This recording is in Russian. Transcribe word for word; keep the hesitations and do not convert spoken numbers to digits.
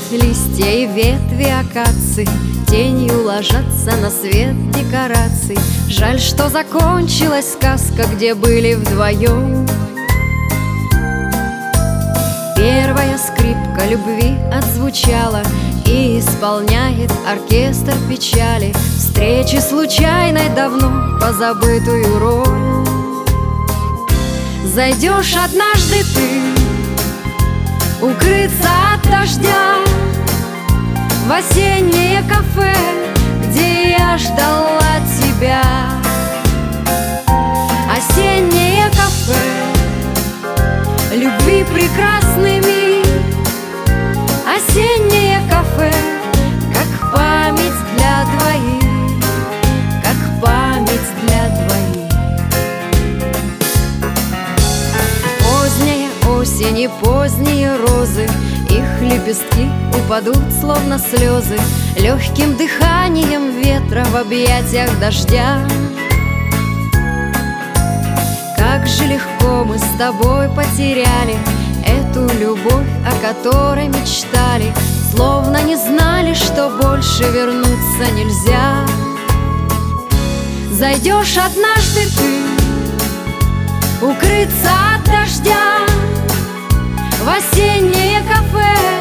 листья и ветви акаций тенью ложатся на свет декораций. Жаль, что закончилась сказка, где были вдвоем. Первая скрипка любви отзвучала, и исполняет оркестр печали встречи случайной, давно позабытую роль. Зайдешь однажды ты укрыться от дождя в осеннее кафе, где я ждала тебя. Осеннее кафе, любви прекрасный миг. Осеннее кафе, как память для двоих, как память для двоих. Поздняя осень и поздние розы, их лепестки упадут, словно слезы, легким дыханием ветра в объятиях дождя. Как же легко мы с тобой потеряли эту любовь, о которой мечтали, словно не знали, что больше вернуться нельзя. Зайдешь однажды ты укрыться от дождя в осеннее кафе,